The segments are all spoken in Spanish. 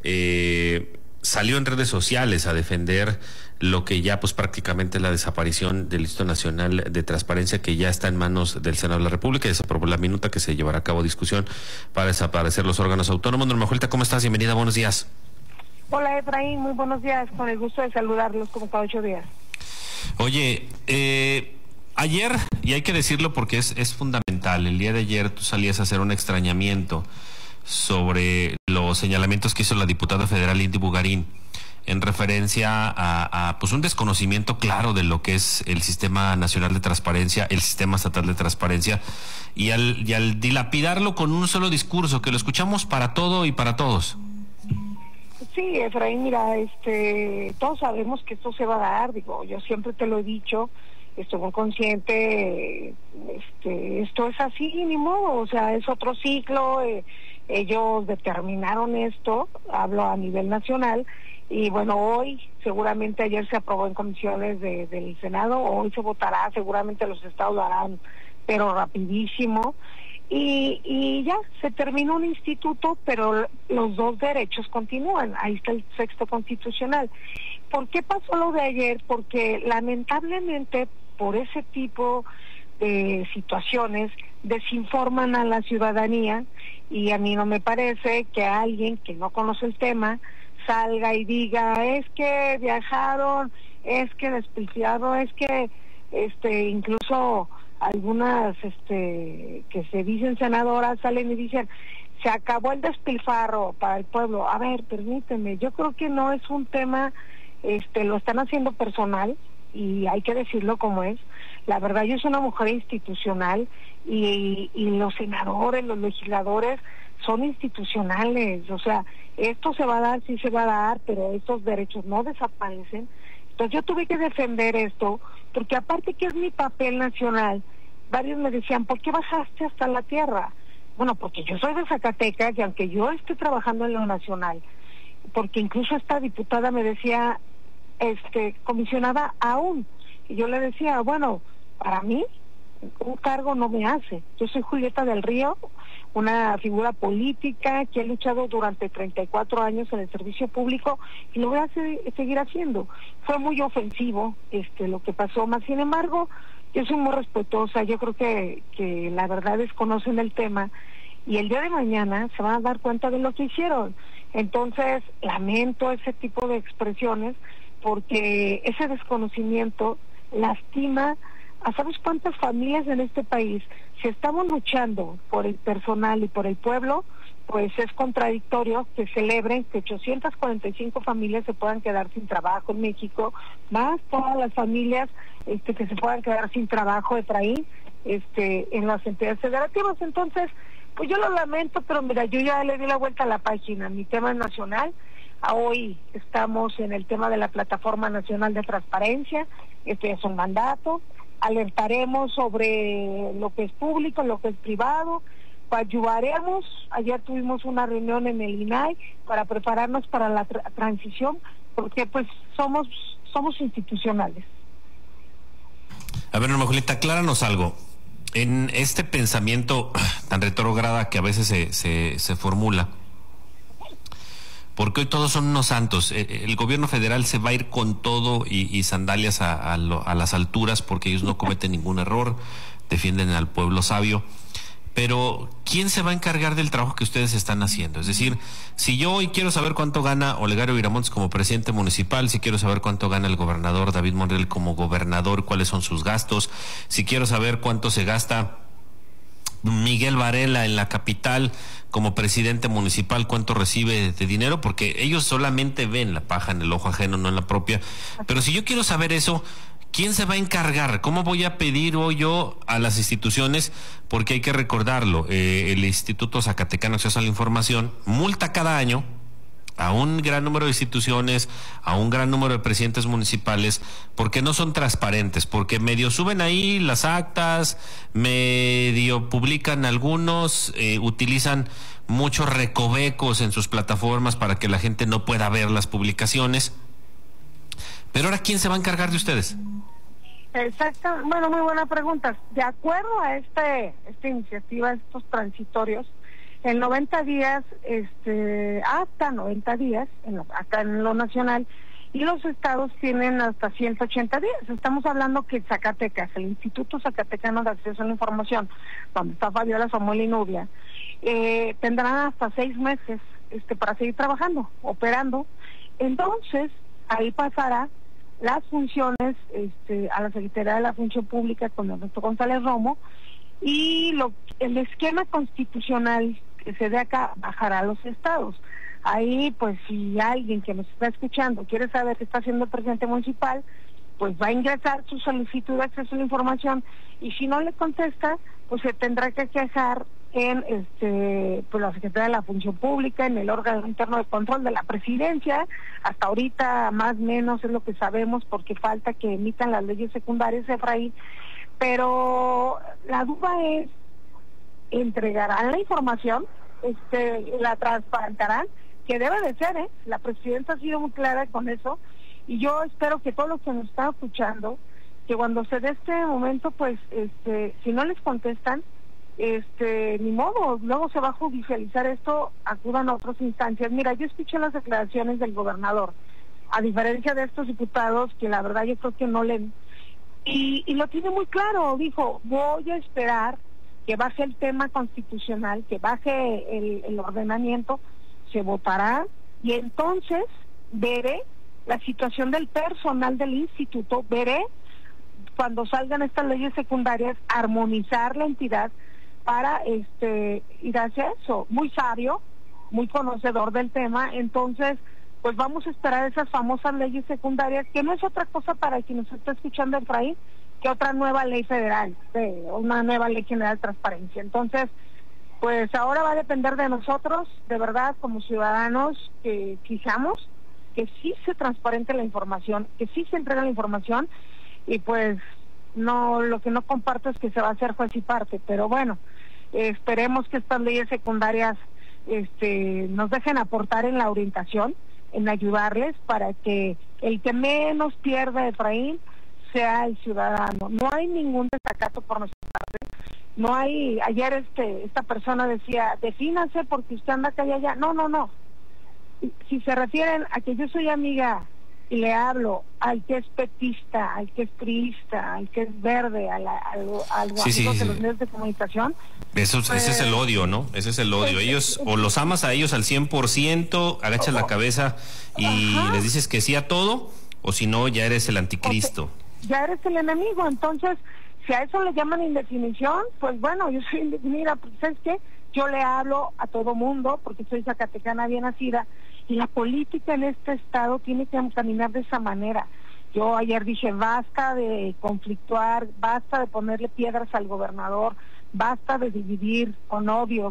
salió en redes sociales a defender lo que ya pues prácticamente es la desaparición del Instituto Nacional de Transparencia, que ya está en manos del Senado de la República, y se aprobó la minuta que se llevará a cabo discusión para desaparecer los órganos autónomos. Norma Julieta, ¿cómo estás? Bienvenida, buenos días. Hola Efraín, muy buenos días, con el gusto de saludarlos como cada 8 días. Oye, ayer, y hay que decirlo porque es fundamental, el día de ayer tú salías a hacer un extrañamiento sobre los señalamientos que hizo la diputada federal Indy Bugarín en referencia a pues un desconocimiento claro de lo que es el Sistema Nacional de Transparencia, el Sistema Estatal de Transparencia, y al dilapidarlo con un solo discurso, que lo escuchamos para todo y para todos. Sí, Efraín, mira, todos sabemos que esto se va a dar, digo, yo siempre te lo he dicho, estoy muy consciente, esto es así, ni modo, o sea, es otro ciclo, ellos determinaron esto, hablo a nivel nacional, y bueno, hoy, seguramente ayer se aprobó en comisiones del Senado, hoy se votará, seguramente los estados lo harán, pero rapidísimo, y ya, se terminó un instituto, pero los dos derechos continúan, ahí está el texto constitucional. ¿Por qué pasó lo de ayer? Porque lamentablemente, por ese tipo de situaciones, desinforman a la ciudadanía, y a mí no me parece que alguien que no conoce el tema salga y diga, es que viajaron, es que despilfarraron, es que incluso algunas que se dicen senadoras salen y dicen, se acabó el despilfarro para el pueblo. A ver, permíteme, yo creo que no es un tema, lo están haciendo personal, y hay que decirlo como es. La verdad, yo soy una mujer institucional, y los senadores, los legisladores son institucionales, o sea, esto se va a dar, sí se va a dar, pero estos derechos no desaparecen. Entonces yo tuve que defender esto, porque aparte que es mi papel nacional, varios me decían, ¿por qué bajaste hasta la tierra? Bueno, porque yo soy de Zacatecas, y aunque yo esté trabajando en lo nacional, porque incluso esta diputada me decía, comisionada aún, y yo le decía, bueno, para mí un cargo no me hace. Yo soy Julieta del Río, una figura política que ha luchado durante 34 años en el servicio público, y lo voy a seguir haciendo. Fue muy ofensivo lo que pasó, más sin embargo, yo soy muy respetuosa, yo creo que la verdad desconocen el tema, y el día de mañana se van a dar cuenta de lo que hicieron. Entonces, lamento ese tipo de expresiones, porque ese desconocimiento lastima a ¿sabes cuántas familias en este país? Si estamos luchando por el personal y por el pueblo, pues es contradictorio que celebren que 845 familias se puedan quedar sin trabajo en México, más todas las familias que se puedan quedar sin trabajo, Efraín, en las entidades federativas. Entonces, pues yo lo lamento, pero mira, yo ya le di la vuelta a la página, mi tema es nacional. Hoy estamos en el tema de la Plataforma Nacional de Transparencia, este es un mandato, alertaremos sobre lo que es público, lo que es privado, ayudaremos. Ayer tuvimos una reunión en el INAI para prepararnos para la transición, porque pues somos institucionales. A ver, Norma Julieta, acláranos algo. En este pensamiento tan retrógrada que a veces se formula, porque hoy todos son unos santos, el gobierno federal se va a ir con todo y sandalias a las alturas, porque ellos no cometen ningún error, defienden al pueblo sabio, pero ¿quién se va a encargar del trabajo que ustedes están haciendo? Es decir, si yo hoy quiero saber cuánto gana Olegario Viramontes como presidente municipal, si quiero saber cuánto gana el gobernador David Monreal como gobernador, cuáles son sus gastos, si quiero saber cuánto se gasta Miguel Varela en la capital como presidente municipal, cuánto recibe de dinero, porque ellos solamente ven la paja en el ojo ajeno, no en la propia. Pero si yo quiero saber eso, ¿quién se va a encargar? ¿Cómo voy a pedir hoy yo a las instituciones? Porque hay que recordarlo, el Instituto Zacatecano de Acceso a la Información multa cada año a un gran número de instituciones, a un gran número de presidentes municipales, porque no son transparentes, porque medio suben ahí las actas, medio publican algunos, utilizan muchos recovecos en sus plataformas para que la gente no pueda ver las publicaciones. Pero ahora, ¿quién se va a encargar de ustedes? Exacto, bueno, muy buena pregunta. De acuerdo a esta iniciativa, estos transitorios, En 90 días, hasta 90 días, acá en lo nacional, y los estados tienen hasta 180 días. Estamos hablando que Zacatecas, el Instituto Zacatecano de Acceso a la Información, donde está Fabiola Samuel y Nubia, tendrán hasta 6 meses para seguir trabajando, operando. Entonces, ahí pasará las funciones a la Secretaría de la Función Pública con Ernesto González Romo, y el esquema constitucional que se dé acá bajará a los estados. Ahí, pues, si alguien que nos está escuchando quiere saber qué está haciendo el presidente municipal, pues va a ingresar su solicitud de acceso a la información, y si no le contesta, pues se tendrá que quejar en pues la Secretaría de la Función Pública, en el órgano interno de control de la presidencia. Hasta ahorita más o menos es lo que sabemos, porque falta que emitan las leyes secundarias, Efraín, pero la duda es, ¿entregarán la información? ¿La transparentarán? Que debe de ser, la presidenta ha sido muy clara con eso, y yo espero que todos los que nos están escuchando, que cuando se dé este momento, pues, si no les contestan, ni modo, luego se va a judicializar esto, acudan a otras instancias. Mira, yo escuché las declaraciones del gobernador, a diferencia de estos diputados, que la verdad yo creo que no leen, y lo tiene muy claro. Dijo, voy a esperar que baje el tema constitucional, que baje el ordenamiento, se votará, y entonces veré la situación del personal del instituto, veré cuando salgan estas leyes secundarias, armonizar la entidad para ir hacia eso. Muy sabio, muy conocedor del tema. Entonces, pues vamos a esperar esas famosas leyes secundarias, que no es otra cosa, para quien nos está escuchando, Efraín, que otra nueva ley federal, una nueva ley general de transparencia. Entonces, pues ahora va a depender de nosotros, de verdad, como ciudadanos, que exijamos que sí se transparente la información, que sí se entregue la información, y pues no, lo que no comparto es que se va a hacer juez y parte, pero bueno, esperemos que estas leyes secundarias nos dejen aportar en la orientación, en ayudarles, para que el que menos pierda, Efraín, sea el ciudadano. No hay ningún desacato por nuestra parte. No hay, ayer esta persona decía, defínase porque usted anda acá y allá. No. Si se refieren a que yo soy amiga y le hablo al que es petista, al que es priista, al que es verde, al amigo de los medios de comunicación. Ese es el odio, ¿no? Ese es el odio. Ellos, o los amas a ellos al 100%, agachas la cabeza y les dices que sí a todo, o si no, ya eres el anticristo. Ya eres el enemigo. Entonces, si a eso le llaman indefinición, pues bueno, yo soy indefinida, pues ¿sabes qué? Yo le hablo a todo mundo, porque soy zacatecana bien nacida, y la política en este estado tiene que caminar de esa manera. Yo ayer dije, basta de conflictuar, basta de ponerle piedras al gobernador, basta de dividir con odios,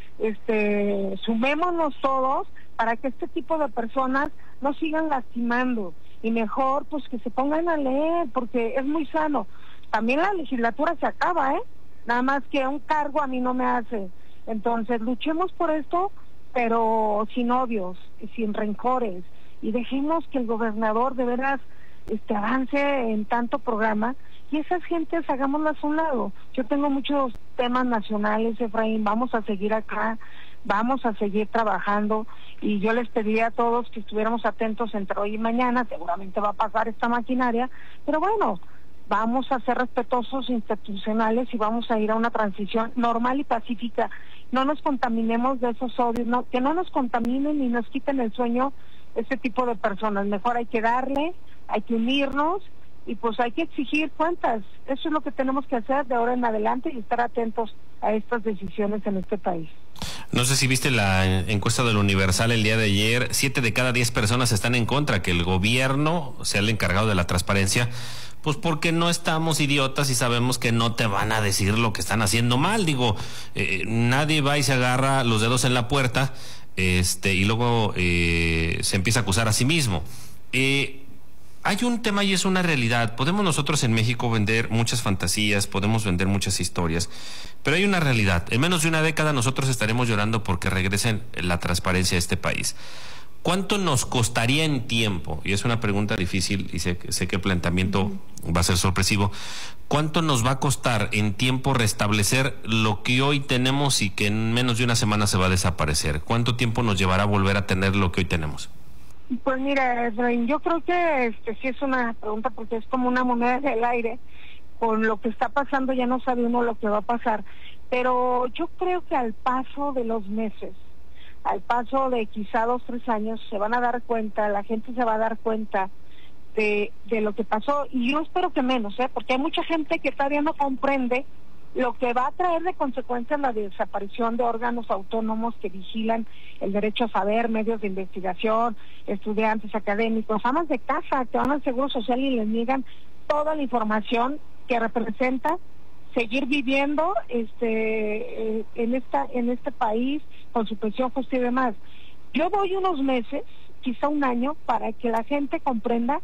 sumémonos todos para que este tipo de personas no sigan lastimando, y mejor pues que se pongan a leer, porque es muy sano. También la legislatura se acaba, nada más que un cargo a mí no me hace. Entonces luchemos por esto, pero sin odios, sin rencores, y dejemos que el gobernador de veras avance en tanto programa, y esas gentes hagámoslas a un lado. Yo tengo muchos temas nacionales, Efraín, vamos a seguir acá, vamos a seguir trabajando, y yo les pediría a todos que estuviéramos atentos entre hoy y mañana. Seguramente va a pasar esta maquinaria, pero bueno, vamos a ser respetuosos, institucionales, y vamos a ir a una transición normal y pacífica. No nos contaminemos de esos odios, que no nos contaminen ni nos quiten el sueño este tipo de personas. Mejor hay que darle, hay que unirnos, y pues hay que exigir cuentas. Eso es lo que tenemos que hacer de ahora en adelante, y estar atentos a estas decisiones en este país. No sé si viste la encuesta del Universal el día de ayer. 7 de cada 10 personas están en contra que el gobierno sea el encargado de la transparencia, pues porque no estamos idiotas y sabemos que no te van a decir lo que están haciendo mal. Digo, nadie va y se agarra los dedos en la puerta y luego se empieza a acusar a sí mismo. Hay un tema y es una realidad. Podemos nosotros en México vender muchas fantasías, podemos vender muchas historias, pero hay una realidad. En menos de una década nosotros estaremos llorando porque regresen la transparencia a este país. ¿cuánto nos costaría en tiempo? Y es una pregunta difícil y sé que el planteamiento va a ser sorpresivo. ¿Cuánto nos va a costar en tiempo restablecer lo que hoy tenemos y que en menos de una semana se va a desaparecer? ¿Cuánto tiempo nos llevará a volver a tener lo que hoy tenemos? Pues mira, Efraín, yo creo que sí es una pregunta porque es como una moneda del aire. Con lo que está pasando ya no sabe uno lo que va a pasar. Pero yo creo que al paso de los meses, al paso de quizá 2, 3 años, se van a dar cuenta, la gente se va a dar cuenta de lo que pasó. Y yo espero que menos, porque hay mucha gente que todavía no comprende lo que va a traer de consecuencias la desaparición de órganos autónomos que vigilan el derecho a saber, medios de investigación, estudiantes académicos, amas de casa que van al Seguro Social y les niegan toda la información que representa seguir viviendo en este país con su pensión justa y demás. Yo doy unos meses, quizá un año, para que la gente comprenda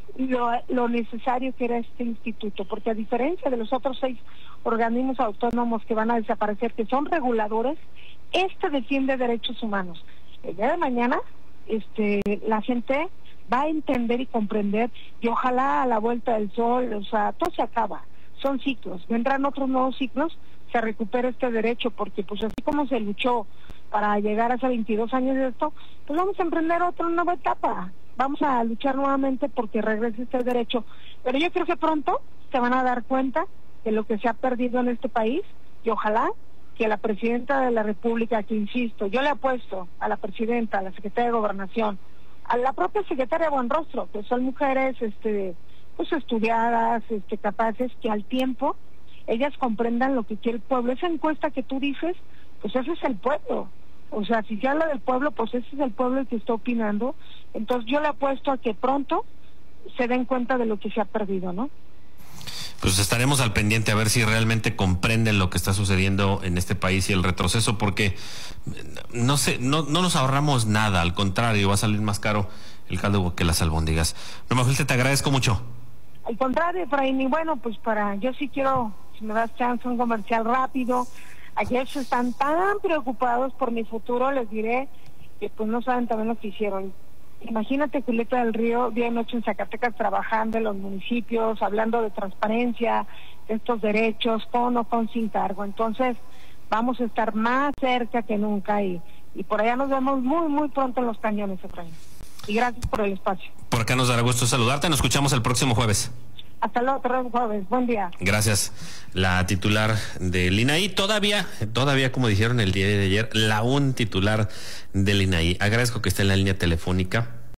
lo necesario que era este instituto, porque a diferencia de los otros 6 organismos autónomos que van a desaparecer, que son reguladores, este defiende derechos humanos. El día de mañana, la gente va a entender y comprender, y ojalá a la vuelta del sol, o sea, todo se acaba, son ciclos, vendrán otros nuevos ciclos, se recupera este derecho, porque pues así como se luchó para llegar a hace 22 años de esto, pues vamos a emprender otra nueva etapa. Vamos a luchar nuevamente porque regrese este derecho. Pero yo creo que pronto se van a dar cuenta de lo que se ha perdido en este país y ojalá que la presidenta de la República, que insisto, yo le apuesto a la presidenta, a la secretaria de Gobernación, a la propia secretaria Buenrostro, que son mujeres pues estudiadas, capaces, que al tiempo ellas comprendan lo que quiere el pueblo. Esa encuesta que tú dices, pues ese es el pueblo. O sea, si se habla del pueblo, pues ese es el pueblo el que está opinando. Entonces yo le apuesto a que pronto se den cuenta de lo que se ha perdido, ¿no? Pues estaremos al pendiente a ver si realmente comprenden lo que está sucediendo en este país y el retroceso, porque no nos ahorramos nada, al contrario, va a salir más caro el caldo que las albóndigas. Norma Julia, te agradezco mucho. Al contrario, Efraín, y bueno, pues yo sí quiero, si me das chance, un comercial rápido. Aquellos están tan preocupados por mi futuro, les diré que pues no saben también lo que hicieron. Imagínate Julieta del Río, día y noche en Zacatecas trabajando en los municipios, hablando de transparencia, de estos derechos, con o con sin cargo. Entonces, vamos a estar más cerca que nunca y por allá nos vemos muy, muy pronto en los cañones, Efraín. Y gracias por el espacio. Por acá nos dará gusto saludarte, nos escuchamos el próximo jueves. Hasta el otro jueves, buen día. Gracias. La titular del INAI, todavía, como dijeron el día de ayer, la un titular del INAI. Agradezco que esté en la línea telefónica